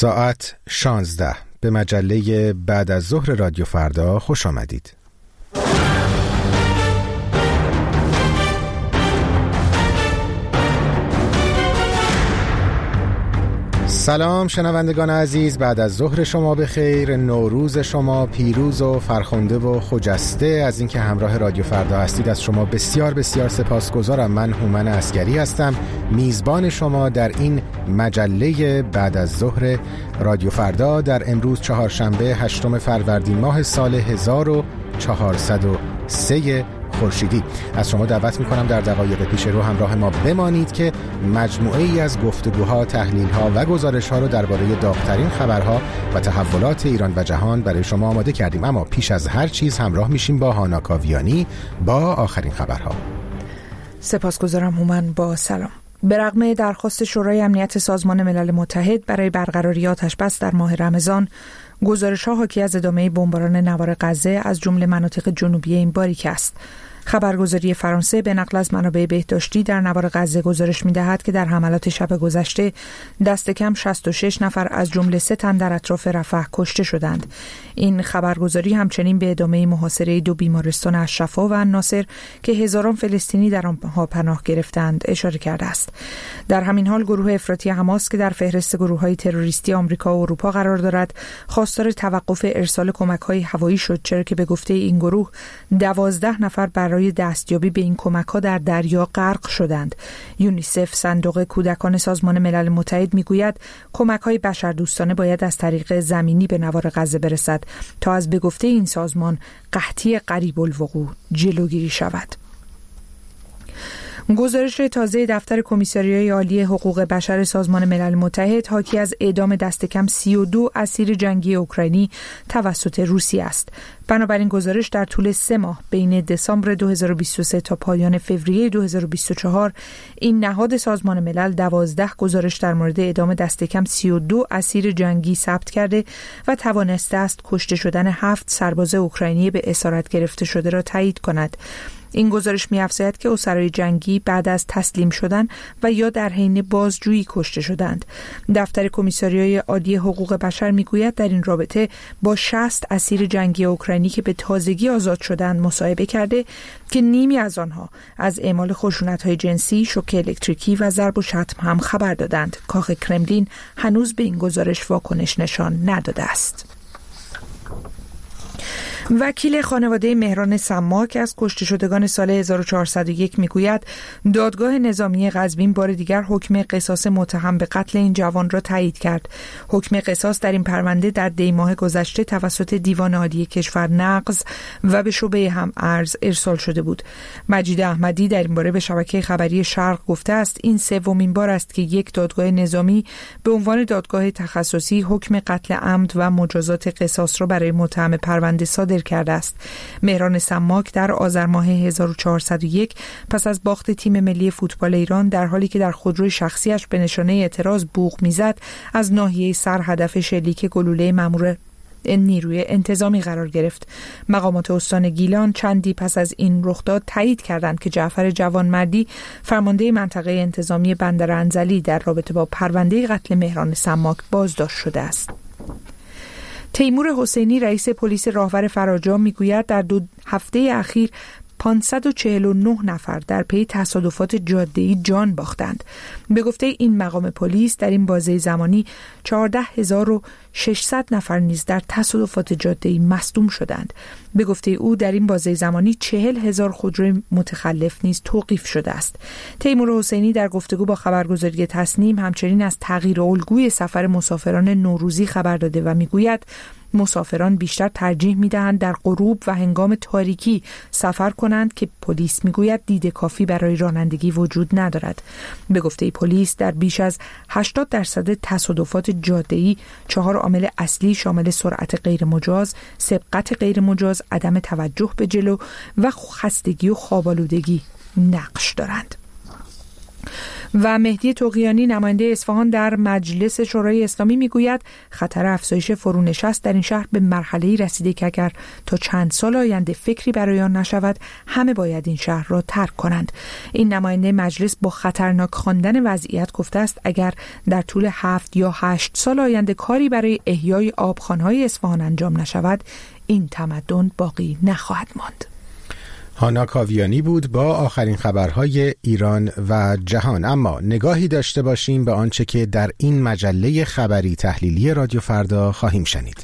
ساعت 16 به مجله بعد از ظهر رادیو فردا خوش آمدید. سلام شنوندگان عزیز، بعد از ظهر شما بخیر، نوروز شما پیروز و فرخنده و خجسته از اینکه همراه رادیو فردا هستید. از شما بسیار بسیار سپاسگزارم. من هومن عسگری هستم، میزبان شما در این مجله بعد از ظهر رادیو فردا در امروز چهارشنبه 8 فروردین ماه سال 1403 خورشیدی. از شما دعوت میکنم در دقایق پیش رو همراه ما بمانید که مجموعه ای از گفتگوها، تحلیلها و گزارشها رو درباره داغ‌ترین خبرها و تحولات ایران و جهان برای شما آماده کردیم. اما پیش از هر چیز همراه میشیم با هانا کاویانی با آخرین خبرها. سپاسگزارم هومن. با سلام. به رغم درخواست شورای امنیت سازمان ملل متحد برای برقراری آتش‌بس در ماه رمضان، گزارش‌ها حاکی از ادامه بمباران نوار غزه از جمله مناطق جنوبی این باریک است. خبرگزاری فرانسه به نقل از منابع بهداشتی در نوار غزه گزارش می‌دهد که در حملات شب گذشته دست کم 66 نفر از جمله 3 تن در اطراف رفح کشته شدند. این خبرگزاری همچنین به ادامه محاصره 2 بیمارستان اشرفا و الناصر که هزاران فلسطینی در آنها پناه گرفتند اشاره کرده است. در همین حال گروه افراطی حماس که در فهرست گروه‌های تروریستی آمریکا و اروپا قرار دارد، خواستار توقف ارسال کمک‌های هوایی شد، چرا که به گفته این گروه 12 نفر برای دستیابی به این کمک‌ها در دریا غرق شدند. یونیسف، صندوق کودکان سازمان ملل متحد، میگوید کمک‌های بشردوستانه باید از طریق زمینی به نوار غزه برسد تا از به گفته این سازمان قحطی قریب الوقوع جلوگیری شود. گزارش تازه دفتر کمیساریای عالی حقوق بشر سازمان ملل متحد حاکی از اعدام دست کم 32 اسیر جنگی اوکراینی توسط روسیه است. بنابراین گزارش در طول 3 ماه بین دسامبر 2023 تا پایان فوریه 2024 این نهاد سازمان ملل 12 گزارش در مورد اعدام دست کم 32 اسیر جنگی ثبت کرده و توانسته است کشته شدن 7 سرباز اوکراینی به اسارت گرفته شده را تایید کند. این گزارش می‌افزاید که اسرای جنگی بعد از تسلیم شدن و یا در حین بازجویی کشته شدند. دفتر کمیساریای عالی حقوق بشر میگوید در این رابطه با 60 اسیر جنگی اوکراینی که به تازگی آزاد شدند مصاحبه کرده که نیمی از آنها از اعمال خشونت‌های جنسی، شوک الکتریکی و ضرب و شتم هم خبر دادند. کاخ کرملین هنوز به این گزارش واکنش نشان نداده است. وکیل خانواده مهران سماک از کشته شدگان سال 1401 میگوید دادگاه نظامی قزوین بار دیگر حکم قصاص متهم به قتل این جوان را تایید کرد. حکم قصاص در این پرونده در دی ماه گذشته توسط دیوان عالی کشور نقض و به شعبه هم ارز ارسال شده بود. مجید احمدی در این باره به شبکه خبری شرق گفته است این 3مین بار است که یک دادگاه نظامی به عنوان دادگاه تخصصی حکم قتل عمد و مجازات قصاص را برای متهم پرونده صادر کرده است. مهران سماک در آذر ماه 1401 پس از باخت تیم ملی فوتبال ایران در حالی که در خودروی شخصیش به نشانه اعتراض بوق میزد از ناحیه سر هدف شلیک گلوله مأمور نیروی انتظامی قرار گرفت. مقامات استان گیلان چندی پس از این رخداد تایید کردند که جعفر جوانمردی فرمانده منطقه انتظامی بندر انزلی در رابطه با پرونده قتل مهران سماک بازداشت شده است. تیمور حسینی رئیس پلیس راهور فراجام میگوید در 2 هفته اخیر 549 نفر در پی تصادفات جاده‌ای جان باختند. به گفته این مقام پلیس در این بازه زمانی 14600 نفر نیز در تصادفات جاده‌ای مصدوم شدند. به گفته او در این بازه زمانی 40000 خودروی متخلف نیز توقیف شده است. تیمور حسینی در گفتگو با خبرگزاری تصنیم همچنین از تغییر الگوی سفر مسافران نوروزی خبر داده و میگوید مسافران بیشتر ترجیح می‌دهند در غروب و هنگام تاریکی سفر کنند که پلیس میگوید دید کافی برای رانندگی وجود ندارد. به گفته پلیس در بیش از 80% تصادفات جاده‌ای 4 عامل اصلی شامل سرعت غیر مجاز، سبقت غیر مجاز، عدم توجه به جلو و خستگی و خواب‌آلودگی نقش دارند. و مهدی طغیانی نماینده اصفهان در مجلس شورای اسلامی میگوید خطر افزایش فرونشست در این شهر به مرحله‌ای رسیده که اگر تا چند سال آینده فکری برای آن نشود همه باید این شهر را ترک کنند. این نماینده مجلس با خطرناک خواندن وضعیت گفته است اگر در طول 7 یا 8 سال آینده کاری برای احیای آبخوان‌های اصفهان انجام نشود این تمدن باقی نخواهد ماند. هانا کاویانی بود با آخرین خبرهای ایران و جهان. اما نگاهی داشته باشیم به آنچه که در این مجله خبری تحلیلی رادیو فردا خواهیم شنید.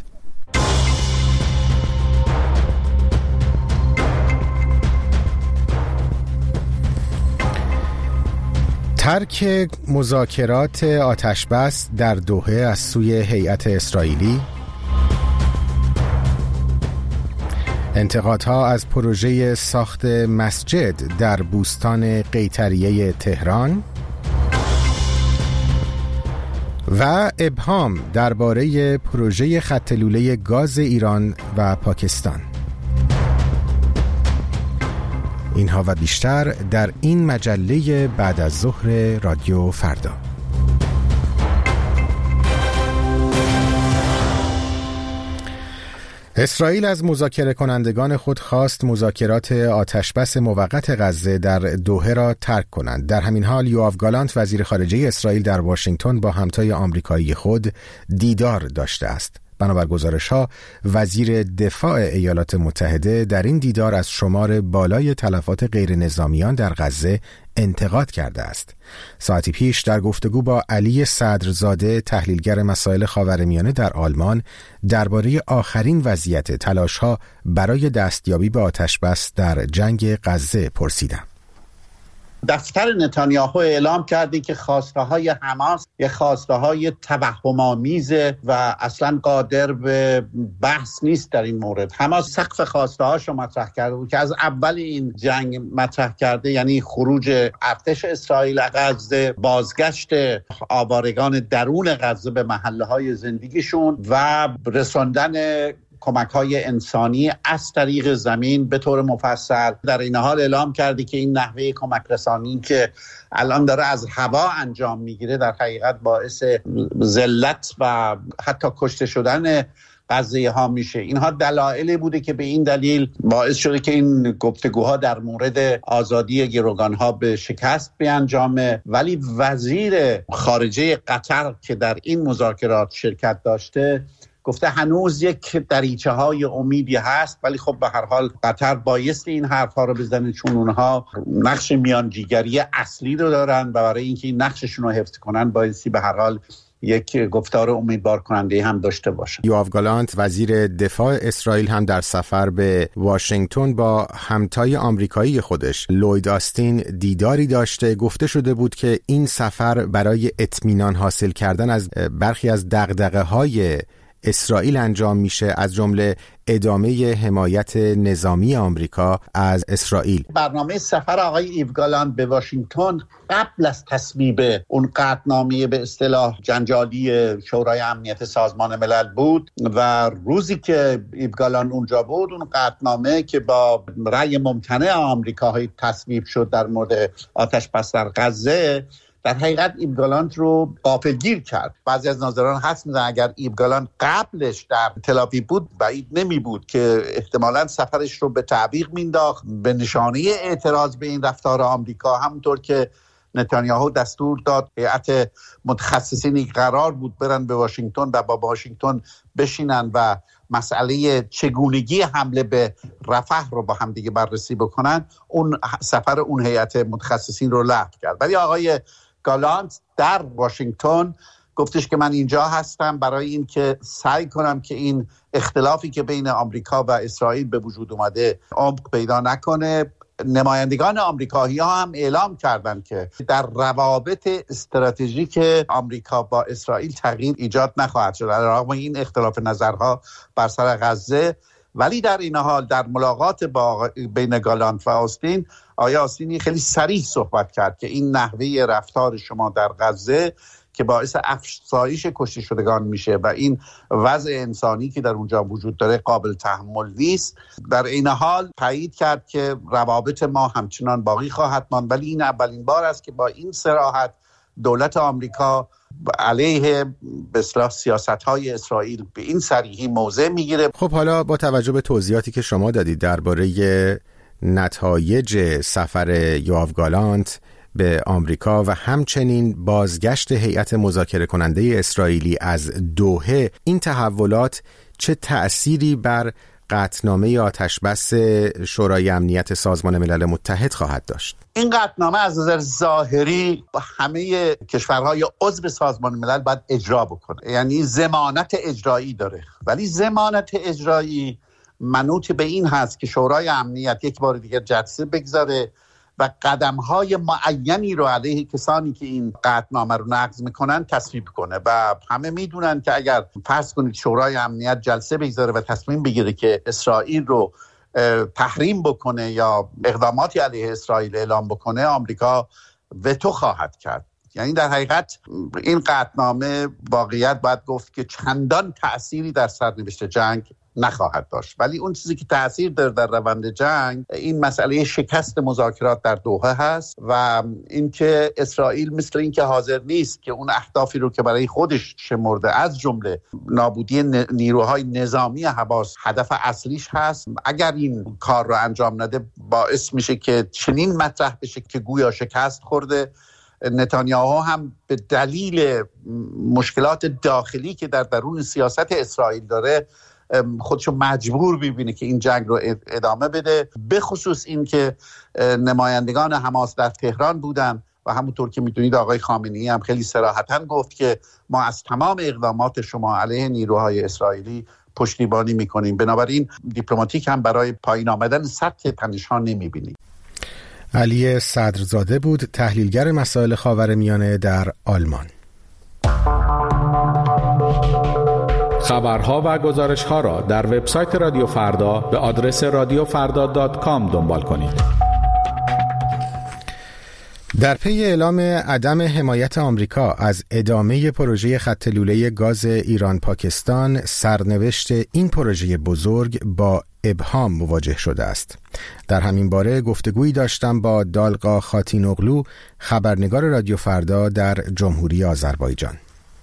ترک مذاکرات آتشبس در دوحه از سوی هیئت اسرائیلی، انتقادها از پروژه ساخت مسجد در بوستان قیطریه تهران و ابهام درباره پروژه خط لوله گاز ایران و پاکستان. اینها و بیشتر در این مجله بعد از ظهر رادیو فردا. اسرائیل از مذاکره کنندگان خود خواست مذاکرات آتشبس موقت غزه در دوحه را ترک کنند. در همین حال یوآف گالانت وزیر خارجه اسرائیل در واشنگتن با همتای آمریکایی خود دیدار داشته است. بنابر گزارش‌ها وزیر دفاع ایالات متحده در این دیدار از شمار بالای تلفات غیر نظامیان در غزه انتقاد کرده است. ساعتی پیش در گفتگو با علی صدرزاده تحلیلگر مسائل خاورمیانه در آلمان درباره آخرین وضعیت تلاش‌ها برای دستیابی به آتشبس در جنگ غزه پرسیدم. دفتر نتانیاهو اعلام کرده که خواسته‌های حماس یه خواسته‌های توهم‌آمیزه و اصلاً قادر به بحث نیست در این مورد. حماس سقف خواسته‌هاش رو مطرح کرده بود که از اول این جنگ مطرح کرده، یعنی خروج ارتش اسرائیل از غزه، بازگشت آوارگان درون غزه به محله‌های زندگیشون و رساندن کمک‌های انسانی از طریق زمین به طور مفصل. در این حال اعلام کرده که این نحوه کمک رسانی که الان داره از هوا انجام میگیره در حقیقت باعث ذلت و حتی کشته شدن غزه ها میشه. اینها دلایلی بوده که به این دلیل باعث شده که این گفتگوها در مورد آزادی گروگان ها به شکست بیانجامه. ولی وزیر خارجه قطر که در این مذاکرات شرکت داشته گفته هنوز یک دریچه های امیدی هست، ولی خب به هر حال قطر بایستی این حرف ها رو بزنه چون اونها نقش میانجیگری اصلی رو دارن و برای اینکه این نقششون رو حفظ کنن بایستی به هر حال یک گفتار امیدوار کننده هم داشته باشه. یوآف گالانت وزیر دفاع اسرائیل هم در سفر به واشنگتن با همتای آمریکایی خودش لوید آستین دیداری داشته. گفته شده بود که این سفر برای اطمینان حاصل کردن از برخی از دغدغه‌های اسرائیل انجام میشه، از جمله ادامه حمایت نظامی آمریکا از اسرائیل. برنامه سفر آقای ایو گالانت به واشنگتن قبل از تصویب اون قطعنامه به اصطلاح جنجالی شورای امنیت سازمان ملل بود و روزی که ایو گالانت اونجا بود اون قطعنامه که با رأی ممتنع آمریکا تصویب شد در مورد آتش بس در غزه در حقیقت ایو گالانت رو غافلگیر کرد. بعضی از ناظران حدس می‌زنن اگر ایو گالانت قبلش در تل‌آویو بود بعید نمی بود که احتمالاً سفرش رو به تعویق مینداخت به نشانه اعتراض به این رفتار آمریکا، همونطور که نتانیاهو دستور داد هیئت متخصصینی قرار بود برن به واشنگتن و با واشنگتن بشینن و مسئله چگونگی حمله به رفح رو با هم دیگه بررسی بکنن. اون سفر اون هیئت متخصصین رو لغو کرد. ولی آقای گالانت در واشنگتن گفتش که من اینجا هستم برای این که سعی کنم که این اختلافی که بین آمریکا و اسرائیل به وجود اومده عمق پیدا نکنه. نمایندگان آمریکایی ها هم اعلام کردند که در روابط استراتژیک آمریکا با اسرائیل تغییر ایجاد نخواهد شد رغم این اختلاف نظرها بر سر غزه. ولی در این حال در ملاقات با بین گالانت و آستین، آقای آستینی خیلی صریح صحبت کرد که این نحوه رفتار شما در غزه که باعث افزایش کشته شدگان میشه و این وضع انسانی که در اونجا وجود داره قابل تحمل نیست. در این حال تایید کرد که روابط ما همچنان باقی خواهد ماند، ولی این اولین بار است که با این صراحت دولت آمریکا علیه به اصطلاح سیاست‌های اسرائیل به این صریحی موضع میگیره. خب حالا با توجه به توضیحاتی که شما دادید درباره نتایج سفر یوآف گالانت به آمریکا و همچنین بازگشت هیئت مذاکره کننده اسرائیلی از دوحه، این تحولات چه تأثیری بر قطعنامه آتشبس شورای امنیت سازمان ملل متحد خواهد داشت؟ این قطعنامه از نظر ظاهری همه کشورهای عضو سازمان ملل باید اجرا بکنه، یعنی ضمانت اجرایی داره، ولی ضمانت اجرایی منوط به این هست که شورای امنیت یک بار دیگر جلسه بگذاره و قدم‌های معینی رو علیه کسانی که این قطعنامه رو نقض میکنن تصویب کنه. و همه میدونن که اگر فرض کنید شورای امنیت جلسه بگذاره و تصمیم بگیره که اسرائیل رو تحریم بکنه یا اقداماتی علیه اسرائیل اعلام بکنه، آمریکا وتو خواهد کرد. یعنی در حقیقت این قطعنامه واقعیت باید گفت که چندان تأثیری در سرنوشت جنگ نخواهد داشت، ولی اون چیزی که تأثیر داره در روند جنگ این مسئله شکست مذاکرات در دوحه هست و اینکه اسرائیل مثل اینکه حاضر نیست که اون اهدافی رو که برای خودش شمرده از جمله نابودی نیروهای نظامی حماس هدف اصلیش هست، اگر این کار رو انجام نده باعث میشه که چنین مطرح بشه که گویا شکست خورده. نتانیاهو هم به دلیل مشکلات داخلی که در درون سیاست اسرائیل داره خودشو مجبور ببینه که این جنگ رو ادامه بده، به خصوص این که نمایندگان حماس در تهران بودن و همونطور که میدونید آقای خامنه‌ای هم خیلی صراحتاً گفت که ما از تمام اقدامات شما علیه نیروهای اسرائیلی پشتیبانی میکنیم. بنابراین دیپلماتیک هم برای پایین آمدن سطح تنش‌ها نمیبینیم. علی صدرزاده بود، تحلیلگر مسائل خاورمیانه در آلمان. خبرها و گزارش‌ها را در وبسایت رادیو فردا به آدرس radiofrda.com دنبال کنید. در پی اعلام عدم حمایت آمریکا از ادامه پروژه خط لوله گاز ایران پاکستان، سرنوشت این پروژه بزرگ با ابهام مواجه شده است. در همین باره گفتگویی داشتم با دالقا خاتینوغلو، خبرنگار رادیو فردا در جمهوری آذربایجان.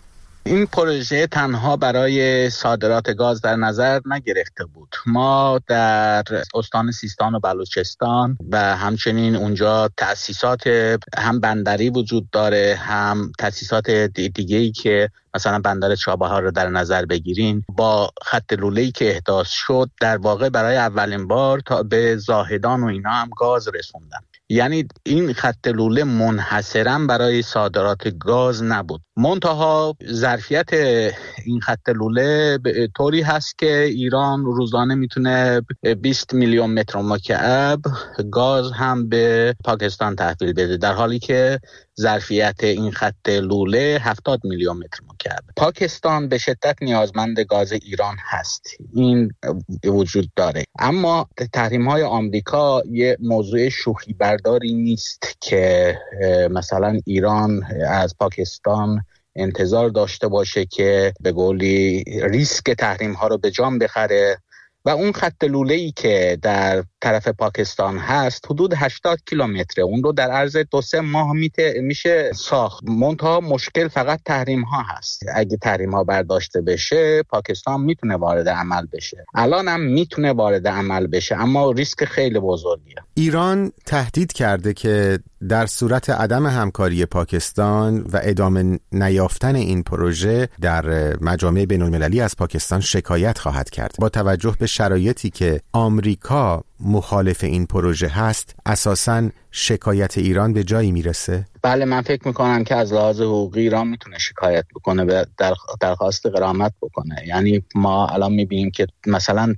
این پروژه تنها برای صادرات گاز در نظر نگرفته بود. ما در استان سیستان و بلوچستان و همچنین اونجا تأسیسات هم بندری وجود داره، هم تأسیسات دیگه‌ای که مثلا بندر چابهار رو در نظر بگیرین، با خط لوله‌ای که احداث شد در واقع برای اولین بار تا به زاهدان و اینا هم گاز رسوندن. یعنی این خط لوله منحصراً برای صادرات گاز نبود، منتها ظرفیت این خط لوله طوری هست که ایران روزانه میتونه 20 میلیون متر مکعب گاز هم به پاکستان تحویل بده، در حالی که ظرفیت این خط لوله 70 میلیون متر مکعب. پاکستان به شدت نیازمند گاز ایران هست، این وجود داره. اما تحریم‌های آمریکا یه موضوع شوخی برداری نیست که مثلا ایران از پاکستان انتظار داشته باشه که به قولی ریسک تحریم‌ها رو به جان بخره و اون خط لوله‌ای که در طرف پاکستان هست حدود 80 کیلومتره، اون رو در عرض 2-3 ماه میشه ساخت. منتها مشکل فقط تحریم ها هست. اگه تحریم ها برداشته بشه پاکستان میتونه وارد عمل بشه، الان هم میتونه وارد عمل بشه، اما ریسک خیلی بزرگیه. ایران تهدید کرده که در صورت عدم همکاری پاکستان و ادامه نیافتن این پروژه در مجامع بین‌المللی از پاکستان شکایت خواهد کرد. با توجه به شرایطی که آمریکا مخالف این پروژه هست، اساساً شکایت ایران به جایی میرسه؟ بله، من فکر میکنم که از لحاظ حقوقی ایران میتونه شکایت بکنه و درخواست غرامت بکنه. یعنی ما الان میبینیم که مثلا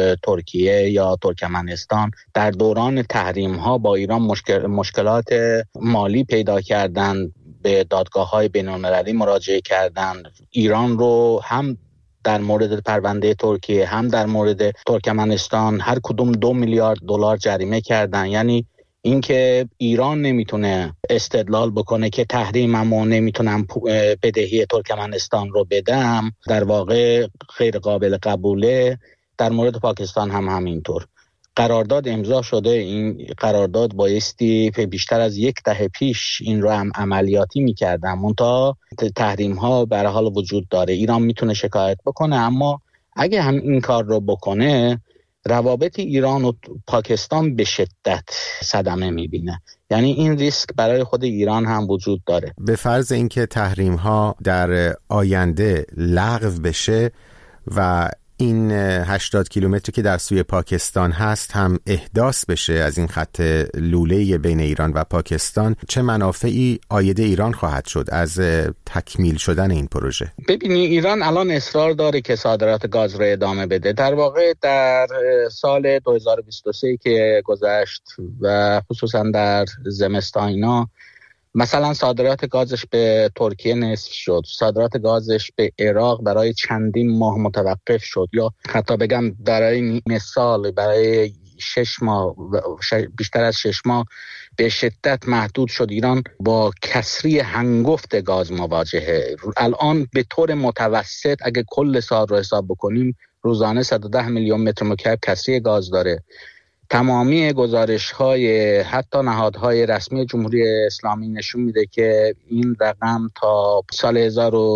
ترکیه یا ترکمنستان در دوران تحریم ها با ایران مشکلات مالی پیدا کردن، به دادگاه‌های بین‌المللی مراجعه کردن. ایران رو هم در مورد پرونده ترکیه هم در مورد ترکمنستان هر کدوم $2 میلیارد جریمه کردن. یعنی اینکه ایران نمیتونه استدلال بکنه که تحریممو نمیتونم بدهی ترکمنستان رو بدم، در واقع غیر قابل قبوله. در مورد پاکستان هم همینطور. قرارداد امضا شده، این قرارداد بایستی بیشتر از 10 دهه پیش این رو هم عملیاتی میکردن، منتها تحریم ها به هر حال وجود داره. ایران میتونه شکایت بکنه، اما اگه هم این کار رو بکنه روابط ایران و پاکستان به شدت صدمه میبینه. یعنی این ریسک برای خود ایران هم وجود داره. به فرض اینکه تحریم ها در آینده لغو بشه و این 80 کیلومتری که در سوی پاکستان هست هم احداث بشه از این خط لوله بین ایران و پاکستان، چه منافعی عاید ایران خواهد شد از تکمیل شدن این پروژه؟ ببینی ایران الان اصرار داره که صادرات گاز رو ادامه بده. در واقع در سال 2023 که گذشت و خصوصا در زمستان اینا، مثلا صادرات گازش به ترکیه نصف شد، صادرات گازش به عراق برای چندین ماه متوقف شد، یا حتی بگم برای مثال برای 6 ماه، بیشتر از 6 ماه به شدت محدود شد. ایران با کسری هنگفت گاز مواجهه. الان به طور متوسط اگه کل سال رو حساب بکنیم روزانه 110 میلیون متر مکعب کسری گاز داره. تمامی گزارش‌های حتی نهادهای رسمی جمهوری اسلامی نشون میده که این رقم تا سال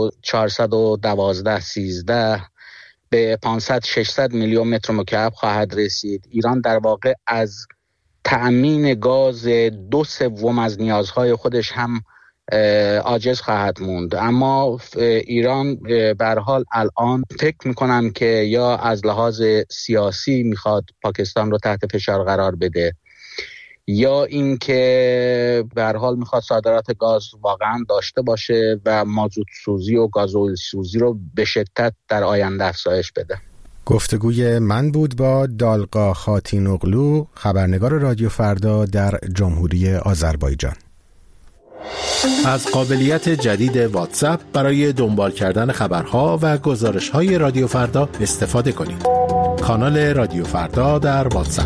1412-13 به 500-600 میلیون متر مکعب خواهد رسید. ایران در واقع از تأمین گاز 2/3 از نیازهای خودش هم عاجز خواهد موند. اما ایران به هر حال الان فکر میکنم که یا از لحاظ سیاسی میخواد پاکستان رو تحت فشار قرار بده، یا اینکه به هر حال میخواد صادرات گاز واقعا داشته باشه و مازوت سوزی و گازوئیل سوزی رو به شدت در آینده افزایش بده. گفتگوی من بود با دالقا خاتینوغلو، خبرنگار رادیو فردا در جمهوری آذربایجان. از قابلیت جدید واتساپ برای دنبال کردن خبرها و گزارش‌های رادیو فردا استفاده کنید. کانال رادیو فردا در واتساپ.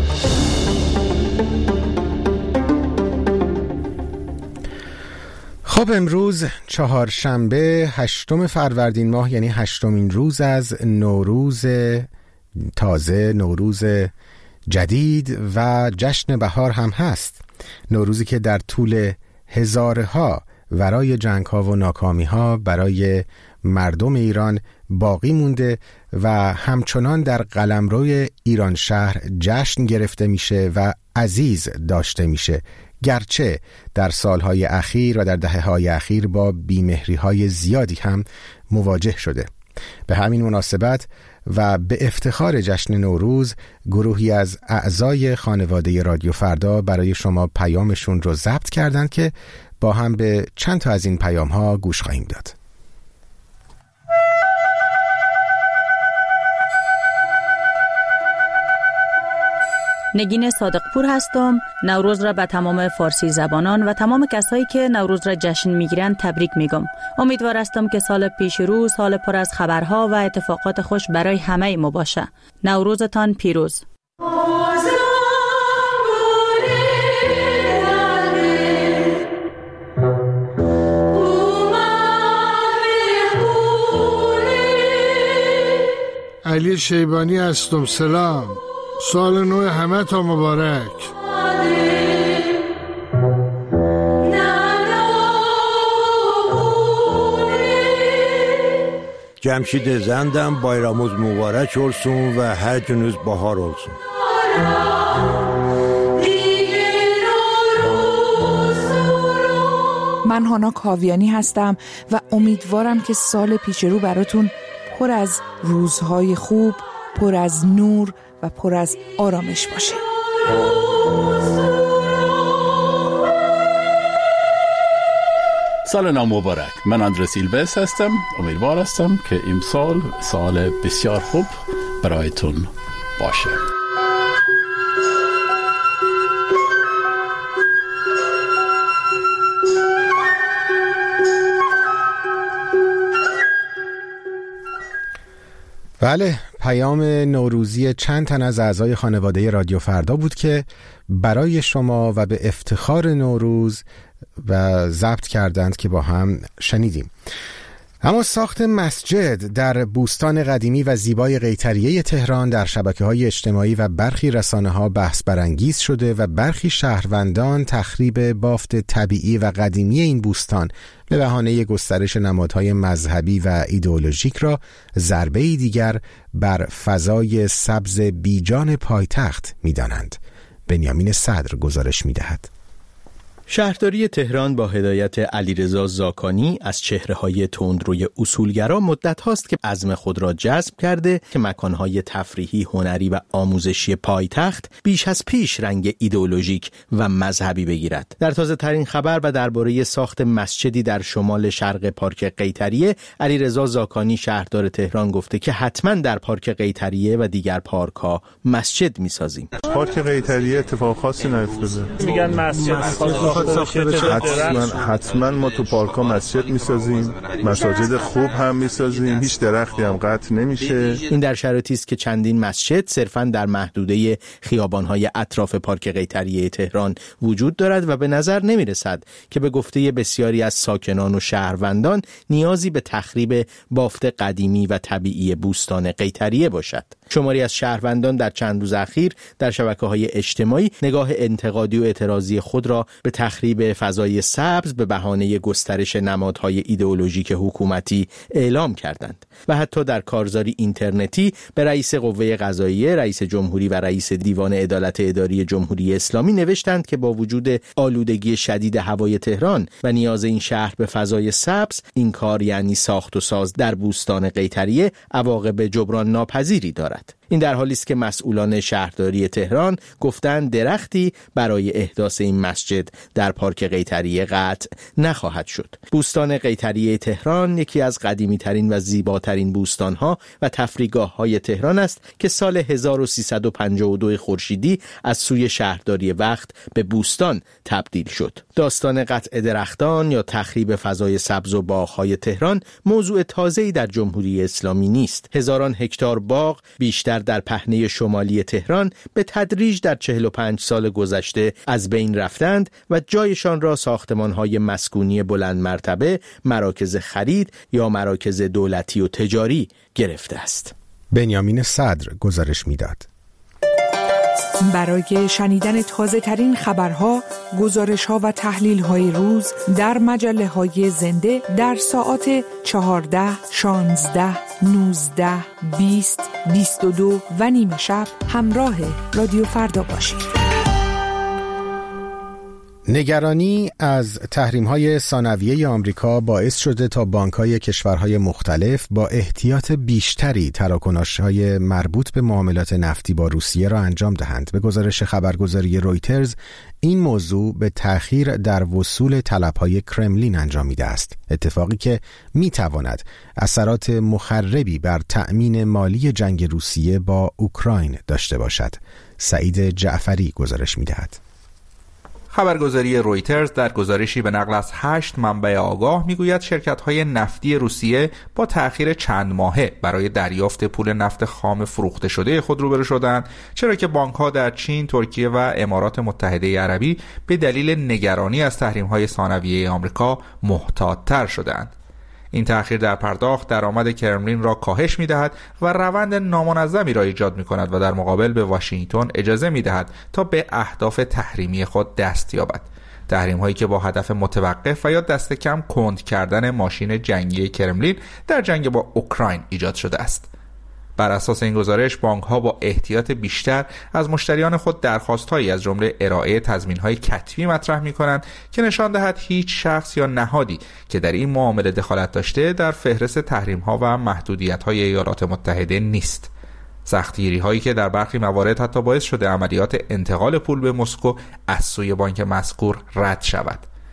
خب امروز چهارشنبه 8 فروردین ماه، یعنی 8مین روز از نوروز تازه، نوروز جدید و جشن بهار هم هست. نوروزی که در طول هزارها ورای جنگ‌ها و ناکامی‌ها برای مردم ایران باقی مونده و همچنان در قلمروی ایران شهر جشن گرفته میشه و عزیز داشته میشه، گرچه در سالهای اخیر و در دهه‌های اخیر با بیمهری‌های زیادی هم مواجه شده. به همین مناسبت و به افتخار جشن نوروز، گروهی از اعضای خانواده رادیو فردا برای شما پیامشون رو ضبط کردن که با هم به چند تا از این پیام‌ها گوش خواهیم داد. نگین صادقپور هستم. نوروز را به تمام فارسی زبانان و تمام کسایی که نوروز را جشن میگیرن تبریک میگم. امیدوار هستم که سال پیش رو سال پر از خبرها و اتفاقات خوش برای همه ما باشه. نوروزتان پیروز. علی شیبانی هستم. سلام، سال نو همه تا مبارک. جمشید زندم، بایراموز مبارک olsun و هر جنوز بهار olsun. من هانا کاویانی هستم و امیدوارم که سال پیش رو براتون پر از روزهای خوب، پر از نور و پر از آرامش باشه. سال نو مبارک. من اندره سیلوس هستم. امیدوار هستم که امسال سال بسیار خوب برایتون باشه. بله، پیام نوروزی چند تن از اعضای خانواده رادیو فردا بود که برای شما و به افتخار نوروز و ضبط کردند که با هم شنیدیم. اما ساخت مسجد در بوستان قدیمی و زیبای قیطریه تهران در شبکه‌های اجتماعی و برخی رسانه‌ها بحث برانگیز شده و برخی شهروندان تخریب بافت طبیعی و قدیمی این بوستان به بهانه گسترش نمادهای مذهبی و ایدئولوژیک را ضربه‌ای دیگر بر فضای سبز بیجان پایتخت می‌دانند. بنیامین صدر گزارش می‌دهد. شهرداری تهران با هدایت علیرضا زاکانی از چهره‌های تندروی اصولگرا مدت هاست که عزم خود را جذب کرده که مکانهای تفریحی، هنری و آموزشی پایتخت بیش از پیش رنگ ایدئولوژیک و مذهبی بگیرد. در تازه ترین خبر و درباره ساخت مسجدی در شمال شرق پارک قیطریه، علیرضا زاکانی شهردار تهران گفته که حتما در پارک قیطریه و دیگر پارک‌ها مسجد می‌سازیم. پارک قیطریه اتفاق خاصی نیفتاده. میگن مسجد حتما ما تو پارک‌ها مسجد میسازیم، مساجد خوب هم میسازیم، هیچ درختی هم قطع نمیشه. این در شرایطی است که چندین مسجد صرفاً در محدوده خیابان‌های اطراف پارک قیطریه تهران وجود دارد و به نظر نمیرسد که به گفته بسیاری از ساکنان و شهروندان نیازی به تخریب بافت قدیمی و طبیعی بوستان قیطریه باشد. شماری از شهروندان در چند روز اخیر در شبکه‌های اجتماعی نگاه انتقادی و اعتراضی خود را به تخریب فضای سبز به بهانه گسترش نمادهای ایدئولوژیک حکومتی اعلام کردند و حتی در کارزاری اینترنتی به رئیس قوه قضاییه، رئیس جمهوری و رئیس دیوان عدالت اداری جمهوری اسلامی نوشتند که با وجود آلودگی شدید هوای تهران و نیاز این شهر به فضای سبز، این کار یعنی ساخت و ساز در بوستان قیطریه عواقب جبران ناپذیری دارد. این در حالی است که مسئولان شهرداری تهران گفتند درختی برای احداث این مسجد در پارک قیطریه قطع نخواهد شد. بوستان قیطریه تهران یکی از قدیمی‌ترین و زیباترین بوستان‌ها و تفریحگاه‌های تهران است که سال 1352 خورشیدی از سوی شهرداری وقت به بوستان تبدیل شد. داستان قطع درختان یا تخریب فضای سبز و باغ‌های تهران موضوع تازه‌ای در جمهوری اسلامی نیست. هزاران هکتار باغ بیشتر در پهنه شمالی تهران به تدریج در 45 سال گذشته از بین رفتند و جایشان را ساختمان‌های مسکونی بلند مرتبه، مراکز خرید یا مراکز دولتی و تجاری گرفته است. بنیامین صدر گزارش می‌داد. برای شنیدن تازه ترین خبرها، گزارش‌ها و تحلیل‌های روز در مجله‌های زنده در ساعات 14، 16، 19، 20، 22 و نیم شب همراه رادیو فردا باشید. نگرانی از تحریم‌های ثانویه آمریکا باعث شده تا بانک‌های کشورهای مختلف با احتیاط بیشتری تراکنش‌های مربوط به معاملات نفتی با روسیه را انجام دهند. به گزارش خبرگزاری رویترز، این موضوع به تأخیر در وصول طلب‌های کرملین انجامیده است، اتفاقی که می‌تواند اثرات مخربی بر تأمین مالی جنگ روسیه با اوکراین داشته باشد. سعید جعفری گزارش می‌دهد. خبرگزاری رویترز در گزارشی به نقل از 8 منبع آگاه میگوید شرکت‌های نفتی روسیه با تأخیر چند ماهه برای دریافت پول نفت خام فروخته شده خود روبرو شدند، چرا که بانک‌ها در چین، ترکیه و امارات متحده عربی به دلیل نگرانی از تحریم‌های ثانویه آمریکا محتاط‌تر شدند. این تأخیر در پرداخت درآمد کرملین را کاهش می‌دهد و روند نامنظمی را ایجاد می‌کند و در مقابل به واشنگتن اجازه می‌دهد تا به اهداف تحریمی خود دست یابد. تحریم‌هایی که با هدف متوقف و یا دست کم کند کردن ماشین جنگی کرملین در جنگ با اوکراین ایجاد شده است. بر اساس این گزارش، بانک‌ها با احتیاط بیشتر از مشتریان خود درخواست‌هایی از جمله ارائه تضمین‌های کتبی مطرح می‌کنند که نشان دهد هیچ شخص یا نهادی که در این معامله دخالت داشته در فهرست تحریم‌ها و محدودیت‌های ایالات متحده نیست. سختگیری‌هایی که در برخی موارد حتی باعث شده عملیات انتقال پول به مسکو از سوی بانک مذکور رد شود.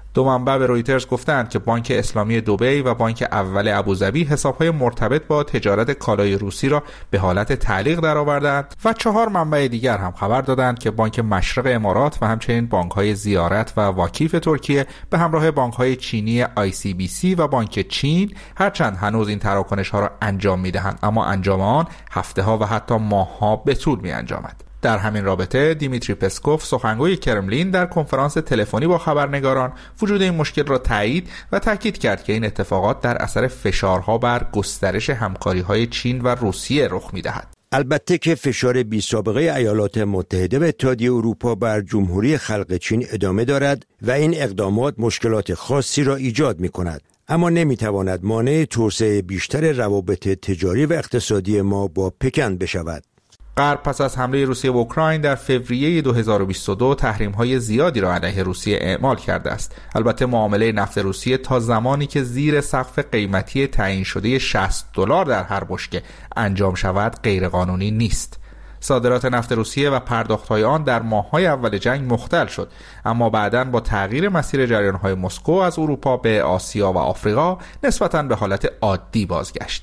دو منبع به رویترز گفتند که بانک اسلامی دبی و بانک اول ابوظبی حساب‌های مرتبط با تجارت کالای روسی را به حالت تعلیق درآوردند و 4 منبع دیگر هم خبر دادند که بانک مشرق امارات و همچنین بانک‌های زیارت و واکیف ترکیه به همراه بانک‌های چینی ICBC و بانک چین هرچند هنوز این تراکنش‌ها را انجام می‌دهند، اما انجام آن هفته‌ها و حتی ماه‌ها به طول می‌انجامد. در همین رابطه دیمیتری پسکوف سخنگوی کرملین در کنفرانس تلفنی با خبرنگاران وجود این مشکل را تایید و تاکید کرد که این اتفاقات در اثر فشارها بر گسترش همکاری‌های چین و روسیه رخ می‌دهد. البته که فشار بی‌سابقه ایالات متحده و اتحادیه اروپا بر جمهوری خلق چین ادامه دارد و این اقدامات مشکلات خاصی را ایجاد می‌کند، اما نمی‌تواند مانع توسعه بیشتر روابط تجاری و اقتصادی ما با پکن بشود. غرب پس از حمله روسیه به اوکراین در فوریه 2022 تحریم‌های زیادی را علیه روسیه اعمال کرده است. البته معامله نفت روسیه تا زمانی که زیر سقف قیمتی تعیین شده $60 در هر بشکه انجام شود غیرقانونی نیست. صادرات نفت روسیه و پرداخت‌های آن در ماه‌های اول جنگ مختل شد، اما بعداً با تغییر مسیر جریان‌های مسکو از اروپا به آسیا و آفریقا نسبتاً به حالت عادی بازگشت.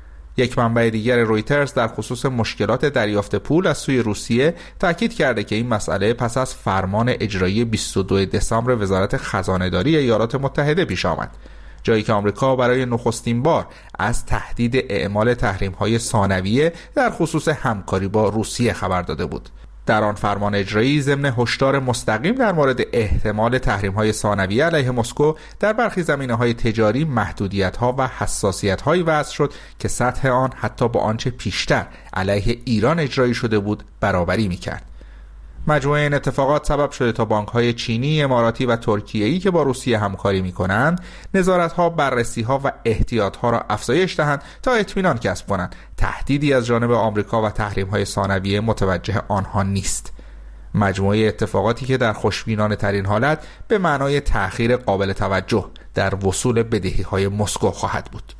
یک منبع دیگر رویترز در خصوص مشکلات دریافت پول از سوی روسیه تاکید کرده که این مسئله پس از فرمان اجرایی 22 دسامبر وزارت خزانه‌داری ایالات متحده پیش آمد، جایی که آمریکا برای نخستین بار از تهدید اعمال تحریم‌های ثانویه در خصوص همکاری با روسیه خبر داده بود. در آن فرمان اجرایی ضمن هشدار مستقیم در مورد احتمال تحریم‌های ثانویه علیه مسکو در برخی زمینه‌های تجاری محدودیت‌ها و حساسیت‌هایی وضع شد که سطح آن حتی با آنچه پیشتر علیه ایران اجرایی شده بود برابری می‌کرد. مجموعه این اتفاقات سبب شده تا بانک‌های چینی، اماراتی و ترکیه‌ای که با روسیه همکاری می‌کنند، نظارت‌ها، بررسی‌ها و احتیاط‌ها را افزایش دهند تا اطمینان کسب کنند تهدیدی از جانب آمریکا و تحریم‌های ثانویه متوجه آنها نیست. مجموعه اتفاقاتی که در خوشبینانه ترین حالت به معنای تأخیر قابل توجه در وصول بدهی‌های مسکو خواهد بود.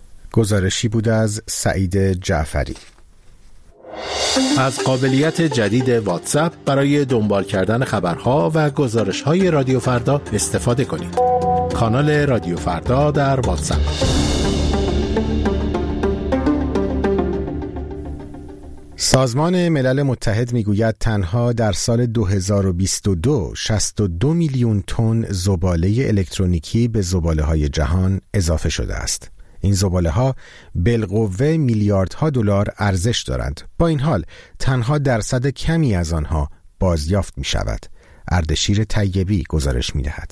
گزارشی بود از سعید جعفری. از قابلیت جدید واتساپ برای دنبال کردن خبرها و گزارش‌های رادیو فردا استفاده کنید. کانال رادیو فردا در واتساپ. سازمان ملل متحد میگوید تنها در سال 2022 62 میلیون تن زباله الکترونیکی به زباله‌های جهان اضافه شده است. این زباله‌ها بالقوه میلیاردها دلار ارزش دارند. با این حال تنها درصد کمی از آنها بازیافت می‌شود. اردشیر طیبی گزارش می‌دهد.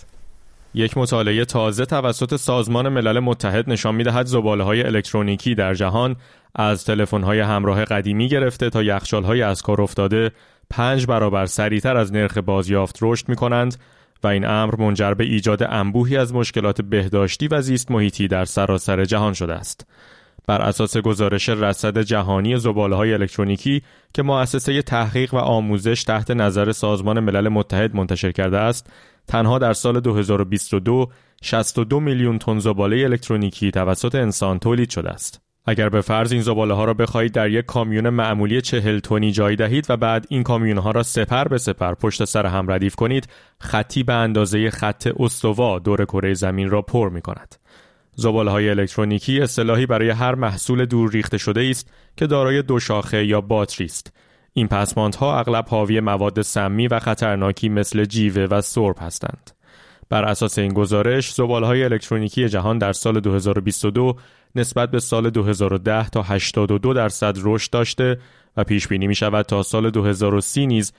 یک مطالعه تازه توسط سازمان ملل متحد نشان می‌دهد زباله‌های الکترونیکی در جهان از تلفن‌های همراه قدیمی گرفته تا یخچال‌های از کار افتاده 5 برابر سریعتر از نرخ بازیافت رشد می‌کنند و این امر منجر به ایجاد انبوهی از مشکلات بهداشتی و زیست محیطی در سراسر جهان شده است. بر اساس گزارش رصد جهانی زباله‌های الکترونیکی که مؤسسه تحقیق و آموزش تحت نظر سازمان ملل متحد منتشر کرده است، تنها در سال 2022 62 میلیون تن زباله الکترونیکی توسط انسان تولید شده است. اگر به فرض این زباله‌ها را بخواهید در یک کامیون معمولی 40 تنی جای دهید و بعد این کامیون‌ها را سپر به سپر پشت سر هم ردیف کنید، خطی به اندازه خط استوا دور کره زمین را پر می‌کند. زباله‌های الکترونیکی اصطلاحی برای هر محصول دور ریخته شده است که دارای دو شاخه یا باتری است. این پسماندها اغلب حاوی مواد سمی و خطرناکی مثل جیوه و سرب هستند. بر اساس این گزارش، زباله‌های الکترونیکی جهان در سال 2022 نسبت به سال 2010 تا 82% رشد داشته و پیش بینی می شود تا سال 2030 نیز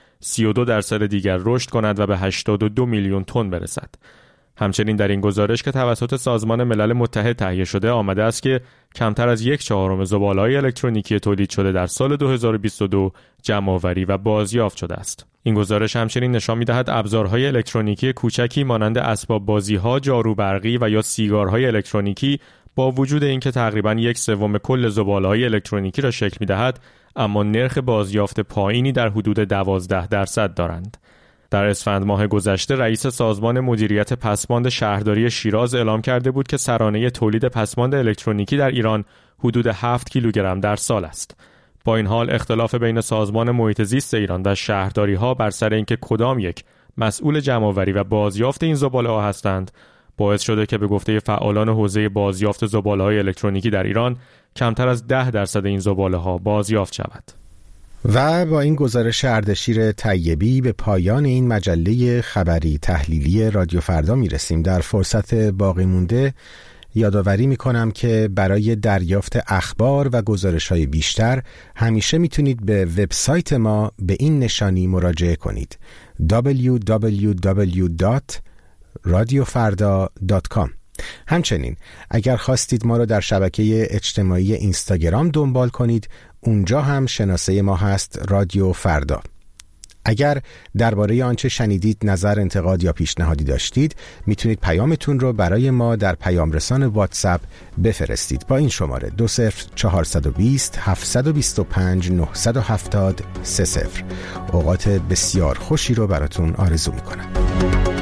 32% دیگر رشد کند و به 82 میلیون تن برسد. همچنین در این گزارش که توسط سازمان ملل متحد تهیه شده آمده است که کمتر از 1/4 زباله‌های الکترونیکی تولید شده در سال 2022 جمع‌آوری و بازیافت شده است. این گزارش همچنین نشان می‌دهد ابزارهای الکترونیکی کوچکی مانند اسباب بازی‌ها، جارو برقی و یا سیگارهای الکترونیکی با وجود اینکه تقریباً 1/3 کل زباله‌های الکترونیکی را شکل می‌دهد، اما نرخ بازیافت پایینی در حدود 12% دارند. در اسفند ماه گذشته رئیس سازمان مدیریت پسماند شهرداری شیراز اعلام کرده بود که سرانه تولید پسماند الکترونیکی در ایران حدود 7 کیلوگرم در سال است. با این حال اختلاف بین سازمان محیط زیست ایران و شهرداری‌ها بر سر اینکه کدام یک مسئول جمع‌آوری و بازیافت این زباله‌ها هستند، باعث شده که به گفته فعالان حوزه بازیافت زباله‌های الکترونیکی در ایران کمتر از 10% این زباله‌ها بازیافت شود. و با این گزارش اردشیر طیبی به پایان این مجله خبری تحلیلی رادیو فردا میرسیم. در فرصت باقی مونده یادآوری میکنم که برای دریافت اخبار و گزارش‌های بیشتر همیشه میتونید به وبسایت ما به این نشانی مراجعه کنید: www.radiofarda.com. همچنین اگر خواستید ما رو در شبکه اجتماعی اینستاگرام دنبال کنید، اونجا هم شناسه ما هست رادیو فردا. اگر درباره آنچه شنیدید نظر، انتقاد یا پیشنهادی داشتید، میتونید پیامتون رو برای ما در پیام رسان واتساپ بفرستید با این شماره 20420 725 970 30. اوقات بسیار خوشی رو براتون آرزو میکنم.